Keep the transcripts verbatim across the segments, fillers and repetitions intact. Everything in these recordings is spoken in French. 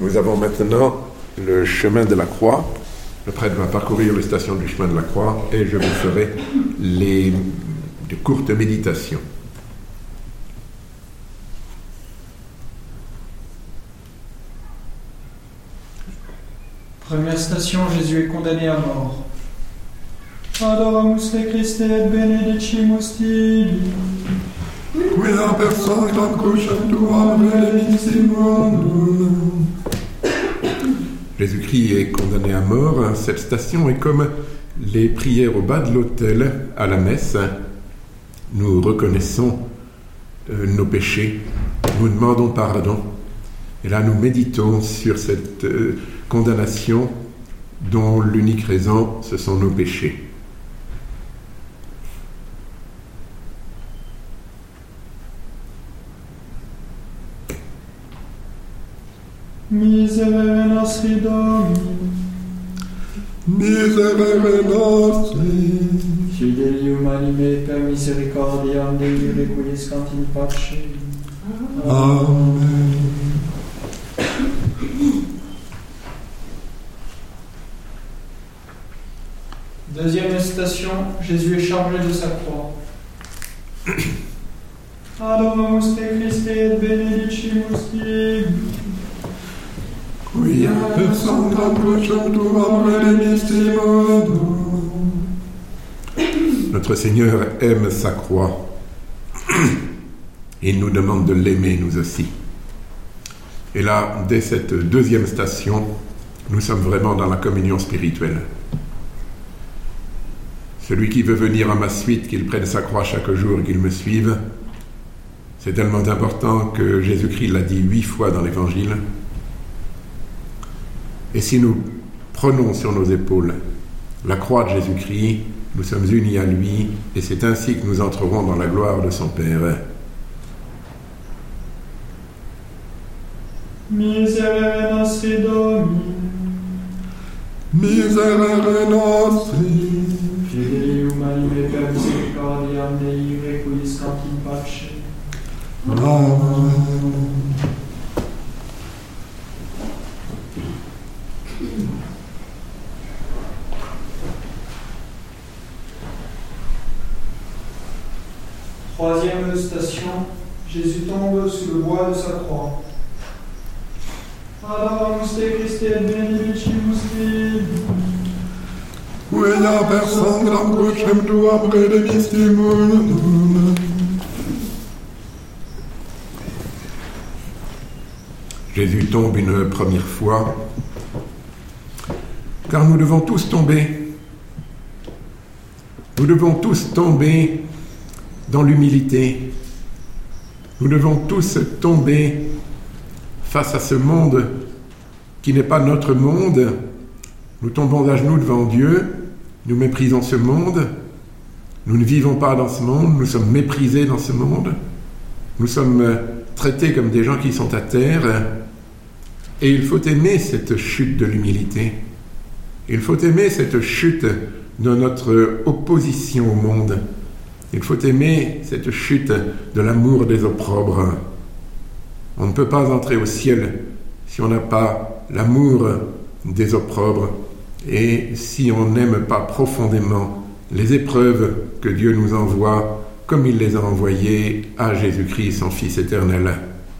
Nous avons maintenant le chemin de la croix. Le prêtre va parcourir les stations du chemin de la croix et je vous ferai les de courtes méditations. Première station, Jésus est condamné à mort. Adoramus te Christe et benedicimus tibi. Quia per sanctam crucem tuam redemptissimundo. Jésus-Christ est condamné à mort. Cette station est comme les prières au bas de l'autel à la messe. Nous reconnaissons euh, nos péchés, nous demandons pardon. Et là, nous méditons sur cette euh, condamnation dont l'unique raison, ce sont nos péchés. Miserere nostri Domini. Miserere nostri. Fidelium anime per misericordiam Dei requiescant in pace. Amen. Deuxième station, Jésus est chargé de sa croix. Adoramus te Christe et benedicimus tibi. Quia per sanctam crucem tuam redemptissimundo. Notre Seigneur aime sa croix et il nous demande de l'aimer nous aussi. Et là, dès cette deuxième station, nous sommes vraiment dans la communion spirituelle. Celui qui veut venir à ma suite, qu'il prenne sa croix chaque jour et qu'il me suive, c'est tellement important que Jésus-Christ l'a dit huit fois dans l'Évangile. Et si nous prenons sur nos épaules la croix de Jésus-Christ, nous sommes unis à lui, et c'est ainsi que nous entrerons dans la gloire de son Père. Miserere nostri Domini. Miserere nostri. Fidelium anime per misericordiam Dei requiescant in pace. Amen. Troisième station, Jésus tombe sous le bois de sa croix. Adoramus te Christe et benedicimus tibi. Quia per sanctam crucem tuam redemptissimundo. Jésus tombe une première fois, car nous devons tous tomber. Nous devons tous tomber dans l'humilité. Nous devons tous tomber face à ce monde qui n'est pas notre monde. Nous tombons à genoux devant Dieu, nous méprisons ce monde, nous ne vivons pas dans ce monde, nous sommes méprisés dans ce monde, nous sommes traités comme des gens qui sont à terre, et il faut aimer cette chute de l'humilité. Il faut aimer cette chute de notre opposition au monde. Il faut aimer cette chute de l'amour des opprobres. On ne peut pas entrer au ciel si on n'a pas l'amour des opprobres et si on n'aime pas profondément les épreuves que Dieu nous envoie comme il les a envoyées à Jésus-Christ, son Fils éternel.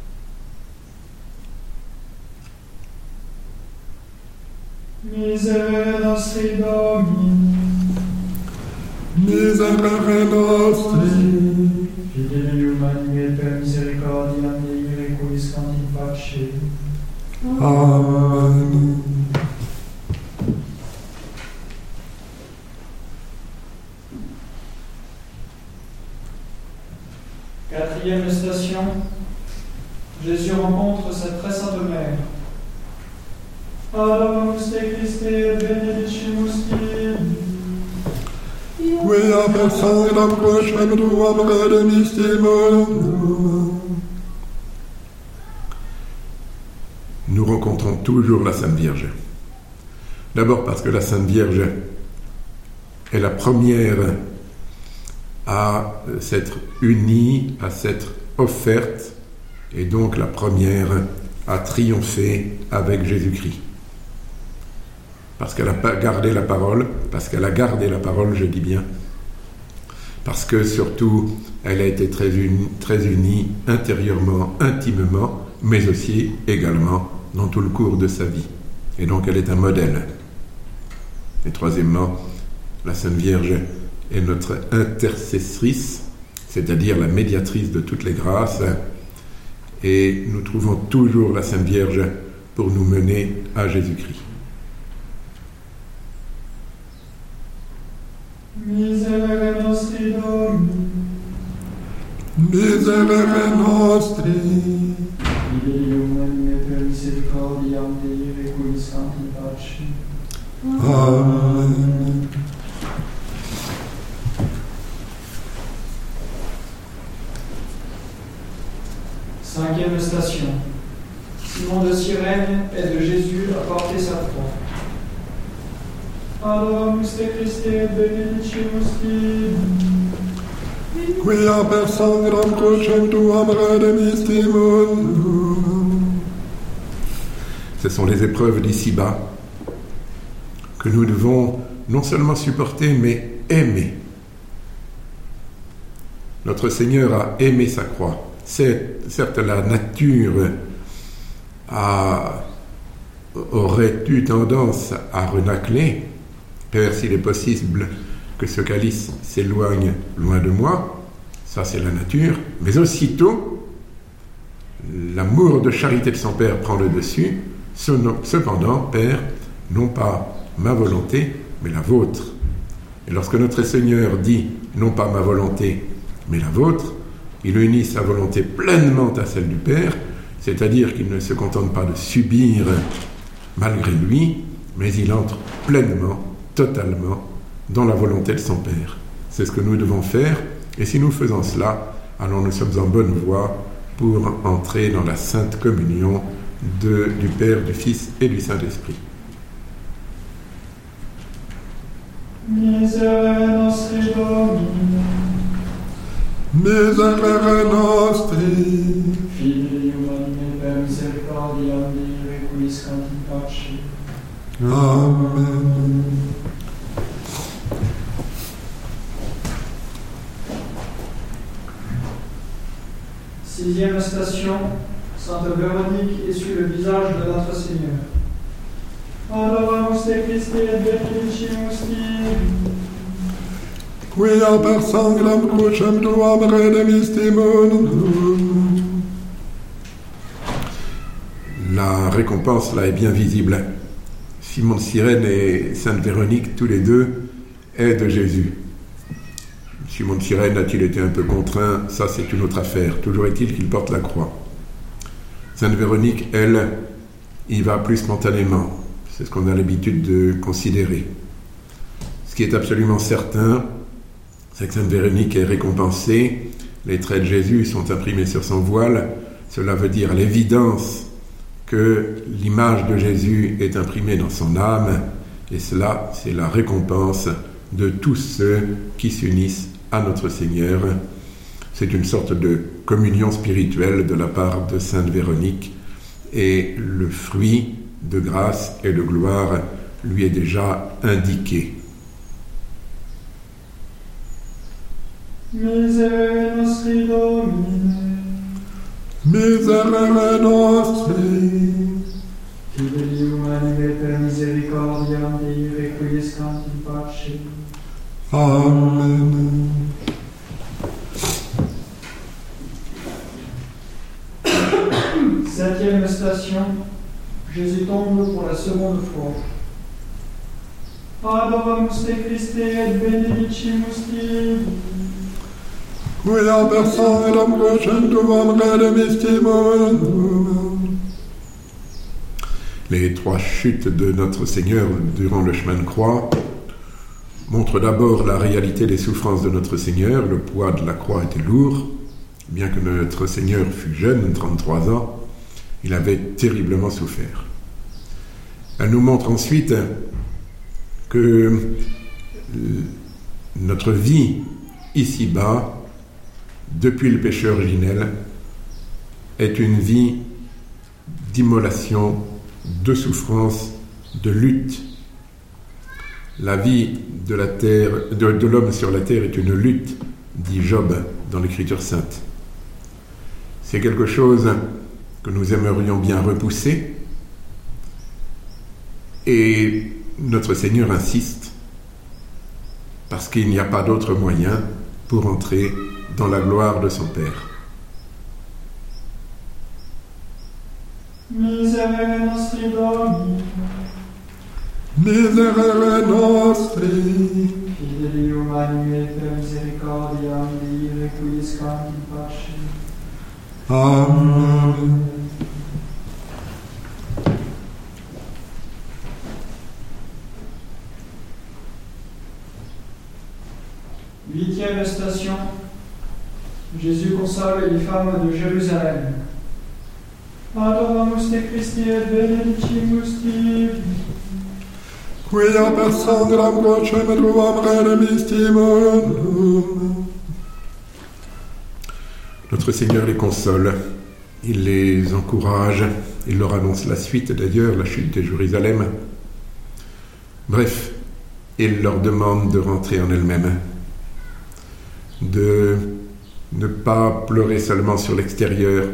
Miserere nostri Domini. Miserere nostri. Fidelium anime per misericordiam Dei requiescant in pace. Amen. Quatrième station, Jésus rencontre sa très sainte mère. Adoramus te Christe et benedicimus tibi. Quia per sanctam crucem tuam redemptissimundo. Nous rencontrons toujours la Sainte Vierge. D'abord parce que la Sainte Vierge est la première à s'être unie, à s'être offerte, et donc la première a triomphé avec Jésus-Christ. Parce qu'elle a gardé la parole, parce qu'elle a gardé la parole, je dis bien, parce que surtout, elle a été très unie, très unie intérieurement, intimement, mais aussi également dans tout le cours de sa vie. Et donc elle est un modèle. Et troisièmement, la Sainte Vierge est notre intercessrice, c'est-à-dire la médiatrice de toutes les grâces, et nous trouvons toujours la Sainte Vierge pour nous mener à Jésus-Christ. Miserere nostri Domini, Miserere nostri, Filium et per misericordiam Dei requiescant in pace. Amen. Cinquième station. Simon de Cyrène aide Jésus à porter sa croix. Adoramus te Christe et benedicimus te. Quia per sangram crucem tuam redemistimun. Ce sont les épreuves d'ici-bas que nous devons non seulement supporter, mais aimer. Notre Seigneur a aimé sa croix. C'est, certes, la nature a, aurait eu tendance à renâcler, Père, s'il est possible que ce calice s'éloigne loin de moi, ça c'est la nature, mais aussitôt, l'amour de charité de son Père prend le dessus. Cependant, Père, non pas ma volonté, mais la vôtre. Et lorsque notre Seigneur dit, non pas ma volonté, mais la vôtre, il unit sa volonté pleinement à celle du Père, c'est-à-dire qu'il ne se contente pas de subir malgré lui, mais il entre pleinement, totalement, dans la volonté de son Père. C'est ce que nous devons faire, et si nous faisons cela, alors nous sommes en bonne voie pour entrer dans la Sainte Communion de, du Père, du Fils et du Saint-Esprit. Miserere nostri Domini, Miserere nostri, Filium et per misericordiam Dei requiescant in pace. Amen. Sixième station, Sainte Véronique essuie le visage de notre Seigneur. Adoramus te Christe et benedicimus te. Quia per sangram crucem tuam redemistimun. La récompense là est bien visible. Simon de Cyrène et Sainte Véronique, tous les deux, aident Jésus. Simon de Cyrène a-t-il été un peu contraint? Ça, c'est une autre affaire. Toujours est-il qu'il porte la croix. Sainte Véronique, elle, y va plus spontanément. C'est ce qu'on a l'habitude de considérer. Ce qui est absolument certain, c'est que Sainte Véronique est récompensée. Les traits de Jésus sont imprimés sur son voile. Cela veut dire l'évidence que l'image de Jésus est imprimée dans son âme. Et cela, c'est la récompense de tous ceux qui s'unissent à notre Seigneur. C'est une sorte de communion spirituelle de la part de Sainte Véronique. Et le fruit de grâce et de gloire lui est déjà indiqué. Miserere nostri Domine, Miserere nostri, Filium et per misericordiam Dei requiescant in pace. Amen. Septième station, Jésus tombe pour la seconde fois. Adoramus te Christe et benedicimus te. Quia per sangram crucem tuam redemistimun. Les trois chutes de notre Seigneur durant le chemin de croix montrent d'abord la réalité des souffrances de notre Seigneur. Le poids de la croix était lourd. Bien que notre Seigneur fût jeune, trente-trois ans, il avait terriblement souffert. Elle nous montre ensuite que notre vie ici-bas, depuis le péché originel, est une vie d'immolation, de souffrance, de lutte. La vie de, la terre, de, de l'homme sur la terre est une lutte, dit Job dans l'Écriture sainte. C'est quelque chose que nous aimerions bien repousser, et notre Seigneur insiste, parce qu'il n'y a pas d'autre moyen pour entrer dans la gloire de son Père. Miserere nostri Domini, Miserere nostri, fideli umani per misericordia Dei, requiescat in pace. Amen. Huitième station, Jésus console les femmes de Jérusalem. Adoramus te Christi et benedicimus tibi. Quia per sangram crucem tuam redemistimum. Notre Seigneur les console, il les encourage, il leur annonce la suite d'ailleurs, la chute de Jérusalem. Bref, il leur demande de rentrer en elles-mêmes, de ne pas pleurer seulement sur l'extérieur,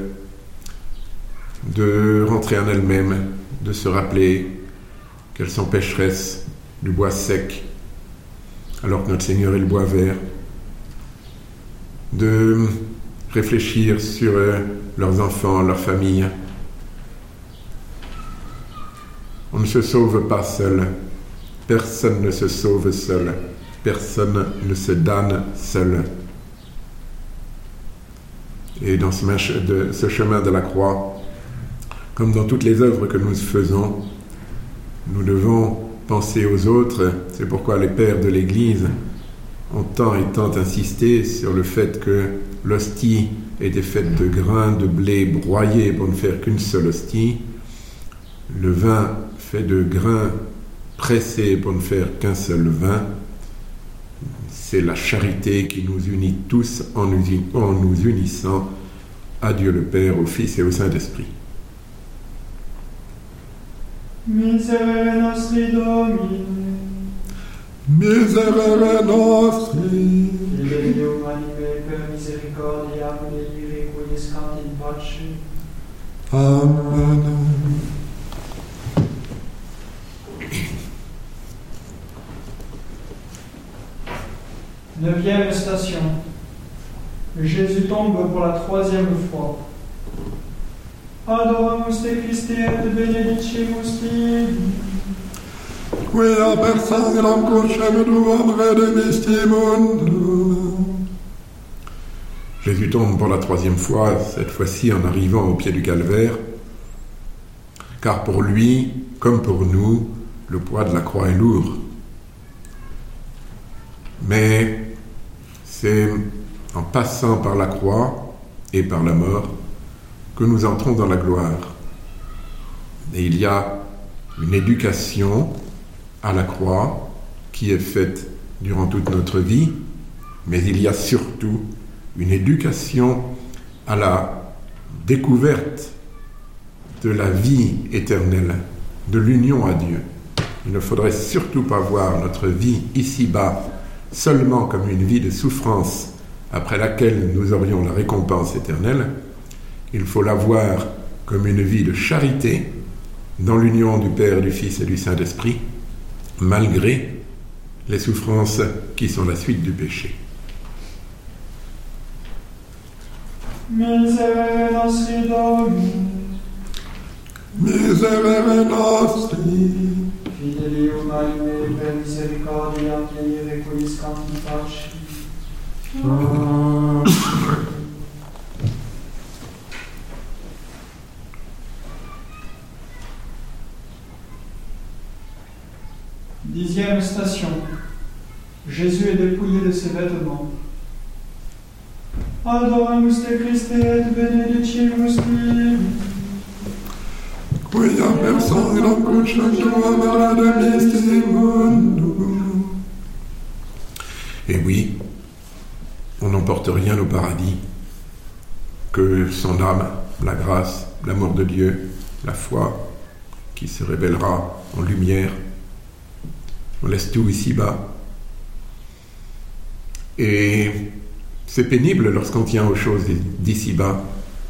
de rentrer en elles-mêmes, de se rappeler qu'elles sont pécheresses du bois sec, alors que notre Seigneur est le bois vert, de réfléchir sur leurs enfants, leur famille. On ne se sauve pas seul, personne ne se sauve seul, personne ne se damne seul. Et dans ce, de, ce chemin de la croix, comme dans toutes les œuvres que nous faisons, nous devons penser aux autres. C'est pourquoi les pères de l'Église ont tant et tant insisté sur le fait que l'hostie était faite de grains de blé broyés pour ne faire qu'une seule hostie, le vin fait de grains pressés pour ne faire qu'un seul vin. C'est la charité qui nous unit tous en nous, en nous unissant à Dieu le Père, au Fils et au Saint-Esprit. Miserere nostri Domini, Miserere nostri, fideli umani per misericordia Dei, requiescat in pace. Amen. Neuvième station. Jésus tombe pour la troisième fois. Adoramus te Christi et benedicimus tibi. Quia per sangram crucem tuam redemistimum. Jésus tombe pour la troisième fois, cette fois-ci en arrivant au pied du calvaire, car pour lui, comme pour nous, le poids de la croix est lourd. Mais c'est en passant par la croix et par la mort que nous entrons dans la gloire. Et il y a une éducation à la croix qui est faite durant toute notre vie, mais il y a surtout une éducation à la découverte de la vie éternelle, de l'union à Dieu. Il ne faudrait surtout pas voir notre vie ici-bas seulement comme une vie de souffrance après laquelle nous aurions la récompense éternelle. Il faut la voir comme une vie de charité dans l'union du Père, du Fils et du Saint-Esprit, malgré les souffrances qui sont la suite du péché. Miserere nostri Domini, Miserere nostri, fideli umani per misericordia Dei, requiescat in pace. Amen. Dixième station. Jésus est dépouillé de ses vêtements. Adoramus te Christi et benedicimus tibi. Quia per sangram crucem tuam redemistimum. Et oui, on n'emporte rien au paradis que son âme la grâce, l'amour de Dieu, la foi qui se révélera en lumière. On laisse tout ici-bas. Et c'est pénible lorsqu'on tient aux choses d'ici-bas.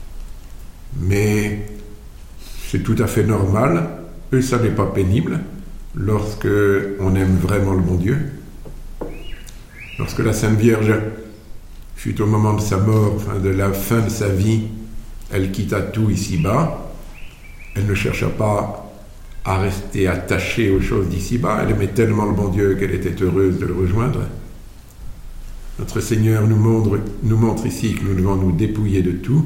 Mais c'est tout à fait normal, et ça n'est pas pénible, lorsque on aime vraiment le bon Dieu. Lorsque la Sainte Vierge fut au moment de sa mort, enfin de la fin de sa vie, elle quitta tout ici-bas. Elle ne chercha pas à rester attachée aux choses d'ici-bas. Elle aimait tellement le bon Dieu qu'elle était heureuse de le rejoindre. Notre Seigneur nous montre, nous montre ici que nous devons nous dépouiller de tout.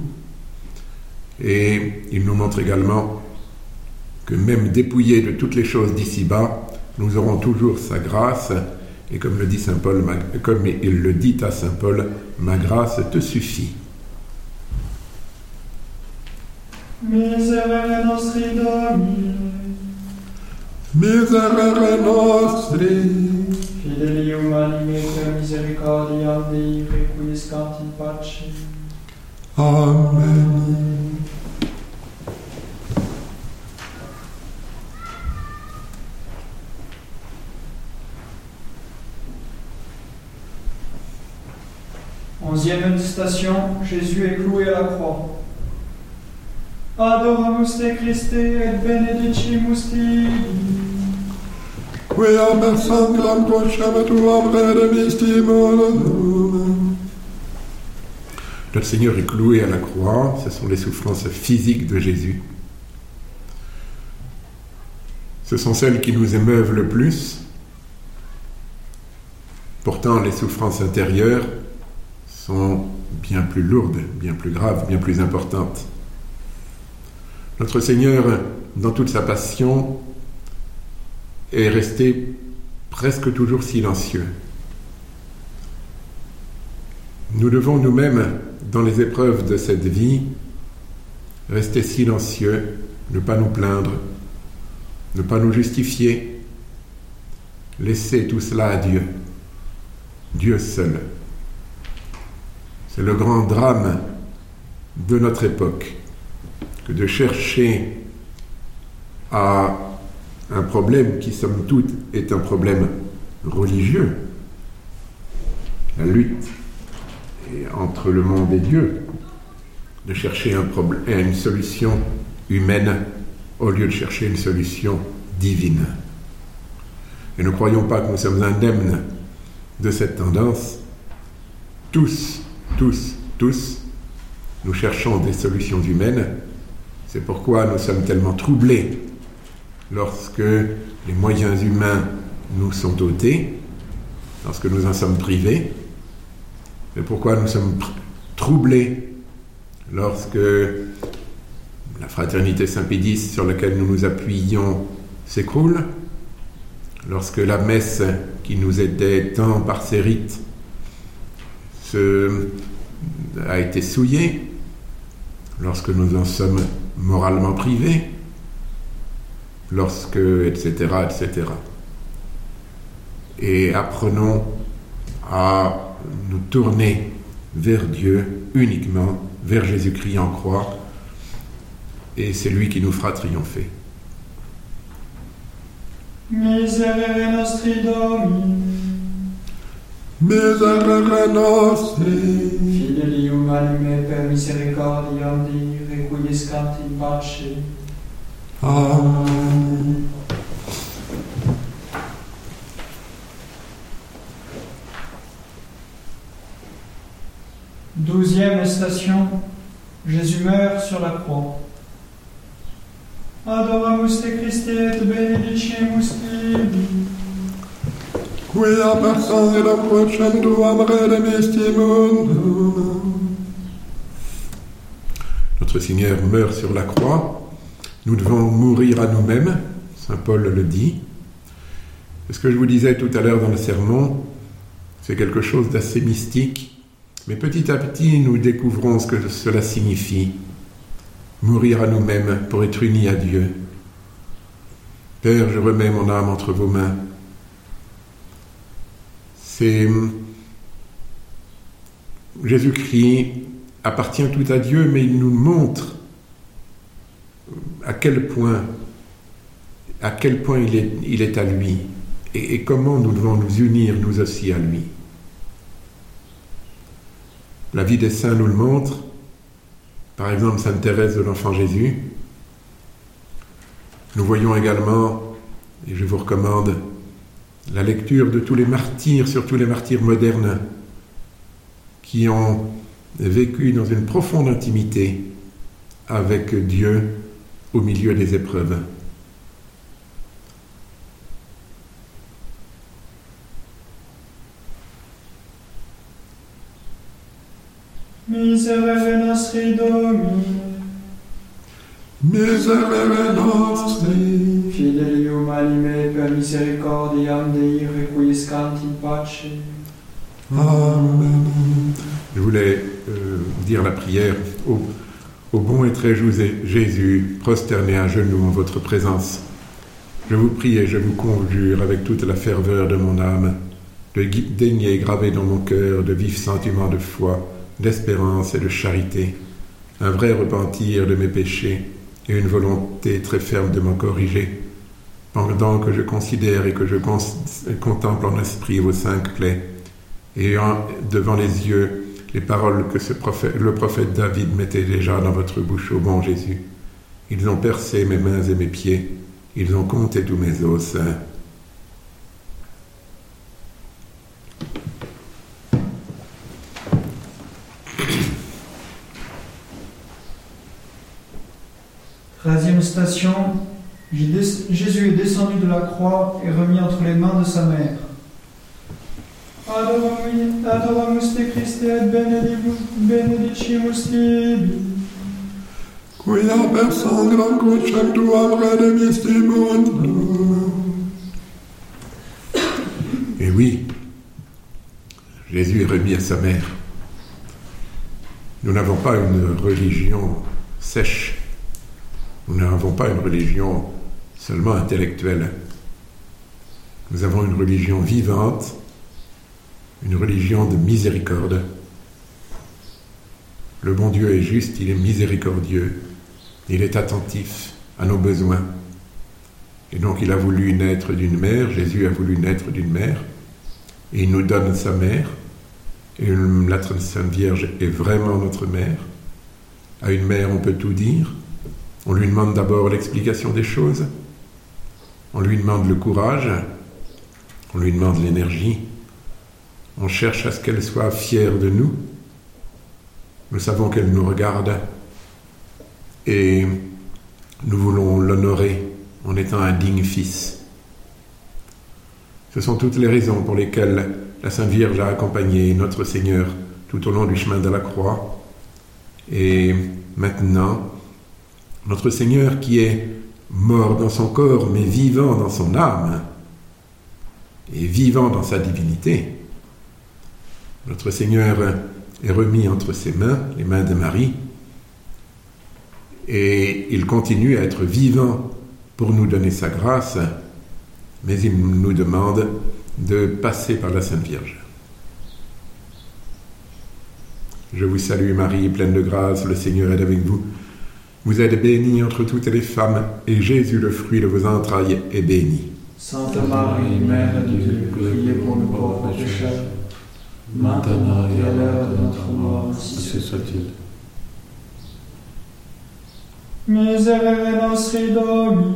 Et il nous montre également que même dépouillés de toutes les choses d'ici-bas, nous aurons toujours sa grâce. Et comme le dit Saint Paul, ma, comme il le dit à Saint Paul, ma grâce te suffit. Miserere nostri Domine, Miserere nostri, fidelium anime per misericordiam Dei requiescant in pace. Amen. Onzième station, Jésus est cloué à la croix. Adoramus te Christe et benedicimus tibi. Quia per sanctam quocem tuam redemistimus. Notre Seigneur est cloué à la croix, ce sont les souffrances physiques de Jésus. Ce sont celles qui nous émeuvent le plus. Pourtant, les souffrances intérieures sont bien plus lourdes, bien plus graves, bien plus importantes. Notre Seigneur, dans toute sa passion, est resté presque toujours silencieux. Nous devons nous-mêmes, dans les épreuves de cette vie, rester silencieux, ne pas nous plaindre, ne pas nous justifier, laisser tout cela à Dieu, Dieu seul. C'est le grand drame de notre époque, que de chercher à un problème qui, somme toute, est un problème religieux. La lutte entre le monde et Dieu, de chercher un problème, une solution humaine au lieu de chercher une solution divine. Et ne croyons pas que nous sommes indemnes de cette tendance. Tous, tous, tous, nous cherchons des solutions humaines. C'est pourquoi nous sommes tellement troublés lorsque les moyens humains nous sont ôtés, lorsque nous en sommes privés. C'est pourquoi nous sommes troublés lorsque la fraternité Saint-Pédis sur laquelle nous nous appuyons s'écroule, lorsque la messe qui nous aidait tant par ses rites se, a été souillée, lorsque nous en sommes moralement privés, lorsque, et cetera, et cetera. Et apprenons à nous tourner vers Dieu uniquement, vers Jésus-Christ en croix, et c'est lui qui nous fera triompher. Miserere nostri Domine, Miserere nostri, fidelium anime per misericordiam Dei requiescant in pace. Amen. Douzième station, Jésus meurt sur la croix. Adoramus te Christe et benedicimus tibi. Quia per sanctam quocem tuam redemistimus. Notre Seigneur meurt sur la croix. Nous devons mourir à nous-mêmes, Saint Paul le dit. Ce que je vous disais tout à l'heure dans le sermon, c'est quelque chose d'assez mystique. Mais petit à petit, nous découvrons ce que cela signifie. Mourir à nous-mêmes pour être unis à Dieu. Père, je remets mon âme entre vos mains. C'est... Jésus-Christ appartient tout à Dieu, mais il nous montre à quel point, à quel point il est, il est à lui et, et comment nous devons nous unir nous aussi à lui. La vie des saints nous le montre. Par exemple, Sainte Thérèse de l'Enfant Jésus. Nous voyons également, et je vous recommande, la lecture de tous les martyrs, surtout les martyrs modernes, qui ont vécu dans une profonde intimité avec Dieu au milieu des épreuves. Miserere nostri Domine, Miserere nostri, fidelium anime per misericordiam Dei requiescant in pace. Amen. Je voulais euh, dire la prière au, au bon et très juste Jésus, prosterné à genoux en votre présence. Je vous prie et je vous conjure avec toute la ferveur de mon âme de daigner graver dans mon cœur de vifs sentiments de foi, d'espérance et de charité, un vrai repentir de mes péchés et une volonté très ferme de m'en corriger, pendant que je considère et que je cons- contemple en esprit vos cinq plaies, et ayant devant les yeux les paroles que ce prophète, le prophète David mettait déjà dans votre bouche, ô bon Jésus. Ils ont percé mes mains et mes pieds, ils ont compté tous mes os. Treizième station, Jésus est descendu de la croix et remis entre les mains de sa mère. Adoramus te Christe et benedicimus tibi. Quia per sangram crucem tuam redemistimunt. Et oui, Jésus est remis à sa mère. Nous n'avons pas une religion sèche. Nous n'avons pas une religion seulement intellectuelle. Nous avons une religion vivante, une religion de miséricorde. Le bon Dieu est juste, il est miséricordieux, il est attentif à nos besoins. Et donc il a voulu naître d'une mère, Jésus a voulu naître d'une mère, et il nous donne sa mère, et la Sainte Vierge est vraiment notre mère. À une mère on peut tout dire. On lui demande d'abord l'explication des choses, on lui demande le courage, on lui demande l'énergie, on cherche à ce qu'elle soit fière de nous. Nous savons qu'elle nous regarde et nous voulons l'honorer en étant un digne fils. Ce sont toutes les raisons pour lesquelles la Sainte Vierge a accompagné notre Seigneur tout au long du chemin de la croix. Et maintenant, notre Seigneur qui est mort dans son corps, mais vivant dans son âme, et vivant dans sa divinité, notre Seigneur est remis entre ses mains, les mains de Marie, et il continue à être vivant pour nous donner sa grâce, mais il nous demande de passer par la Sainte Vierge. Je vous salue Marie, pleine de grâce, le Seigneur est avec vous. Vous êtes bénie entre toutes les femmes, et Jésus, le fruit de vos entrailles, est béni. Sainte Marie, Mère de Dieu, priez pour nous pauvres pécheurs, maintenant et à l'heure de notre mort, ainsi soit-il. Miserere nostri Domine,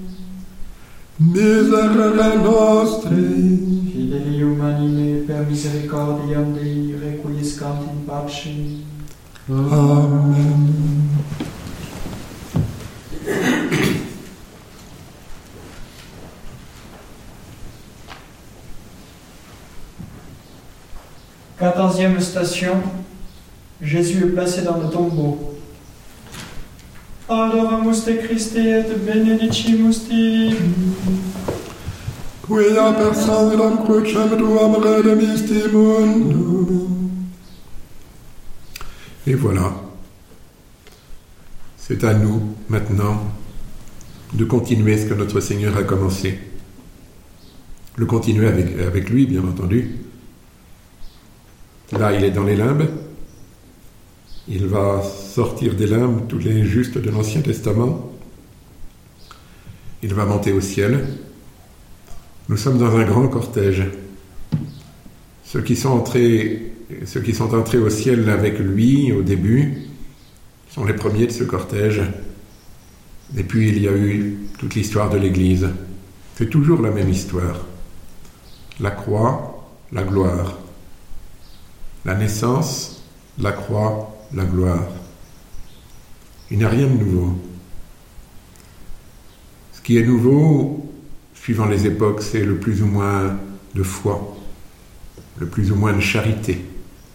Miserere nostri, fidelium anime per misericordiam Dei requiescant in pace. Amen. Quatorzième station, Jésus est placé dans le tombeau. Adoramus te Christe et benedicimus tibi. Quia per sangram crucem tuam redemistimunt. Et voilà, c'est à nous maintenant de continuer ce que notre Seigneur a commencé. Le continuer avec, avec lui, bien entendu. Là, il est dans les limbes. Il va sortir des limbes tous les justes de l'Ancien Testament. il va monter au ciel. Nous sommes dans un grand cortège. Ceux qui sont entrés, ceux qui sont entrés au ciel avec lui au début sont les premiers de ce cortège. Et puis il y a eu toute l'histoire de l'Église. C'est toujours la même histoire. La croix, la gloire. La naissance, la croix, la gloire. Il n'y a rien de nouveau. Ce qui est nouveau, suivant les époques, c'est le plus ou moins de foi, le plus ou moins de charité.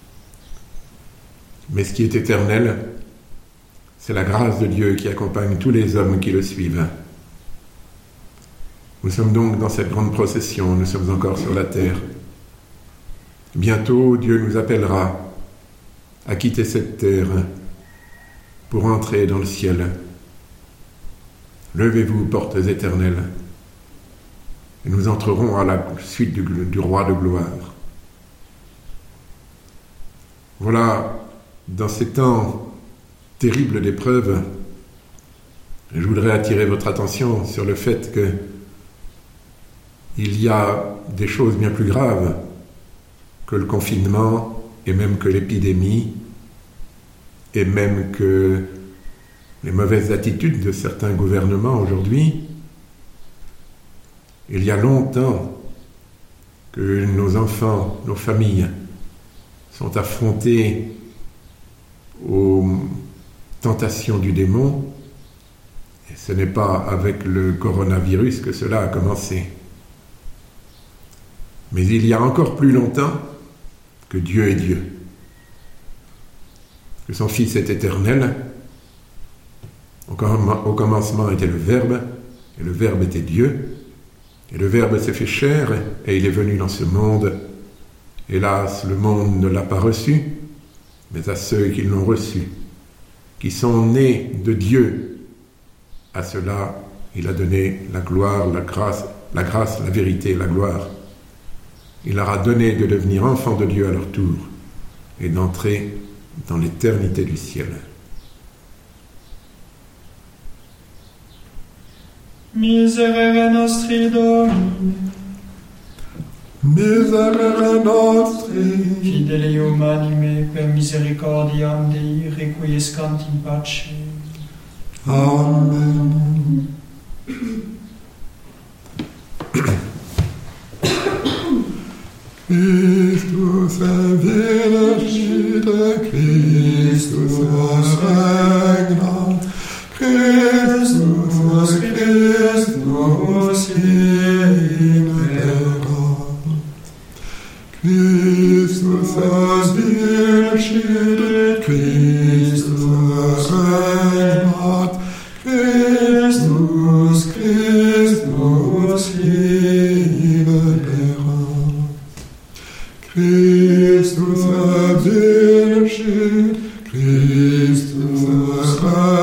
Mais ce qui est éternel, c'est la grâce de Dieu qui accompagne tous les hommes qui le suivent. Nous sommes donc dans cette grande procession, nous sommes encore sur la terre. Bientôt, Dieu nous appellera à quitter cette terre pour entrer dans le ciel. Levez-vous, portes éternelles, et nous entrerons à la suite du, du roi de gloire. Voilà, dans ces temps terribles d'épreuves, je voudrais attirer votre attention sur le fait que il y a des choses bien plus graves que le confinement et même que l'épidémie et même que les mauvaises attitudes de certains gouvernements aujourd'hui. Il y a longtemps que nos enfants, nos familles sont affrontés aux tentations du démon, et ce n'est pas avec le coronavirus que cela a commencé. Mais il y a encore plus longtemps que Dieu est Dieu, que son Fils est éternel. Au commencement était le Verbe, et le Verbe était Dieu, et le Verbe s'est fait chair, et il est venu dans ce monde. Hélas, le monde ne l'a pas reçu, mais à ceux qui l'ont reçu, qui sont nés de Dieu, à ceux-là, il a donné la gloire, la grâce, la grâce, la vérité, la gloire. Il leur a donné de devenir enfants de Dieu à leur tour et d'entrer dans l'éternité du ciel. Miserere nostri Domini, Miserere nostri, fideli umanime, per misericordiam Dei, requiescant in pace. Amen. Christus evicite, Christus regnat, Christus, Christus imperat. Christus evicite, Christus regnat, Christus, Christus imperat. Christus evicit, Christus regnat,